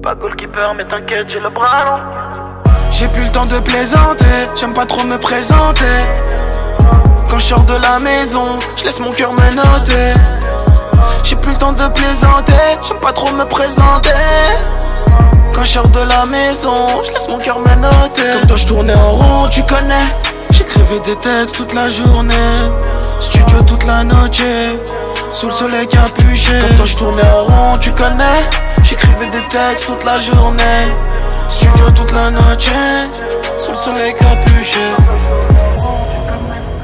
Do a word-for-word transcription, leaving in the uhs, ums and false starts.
Pas goalkeeper mais t'inquiète j'ai le bras long. J'ai plus le temps de plaisanter, j'aime pas trop me présenter. Quand je sors de la maison, je laisse mon cœur me noter. J'ai plus le temps de plaisanter, j'aime pas trop me présenter. Quand je sors de la maison, je laisse mon cœur me noter. Comme toi je tournais en rond, tu connais. J'écrivais des textes toute la journée, studio toute la noche, sous le soleil capuché. Comme toi je tournais en rond, tu connais. J'écrivais des textes toute la journée, studio toute la noche, sous le soleil capuché.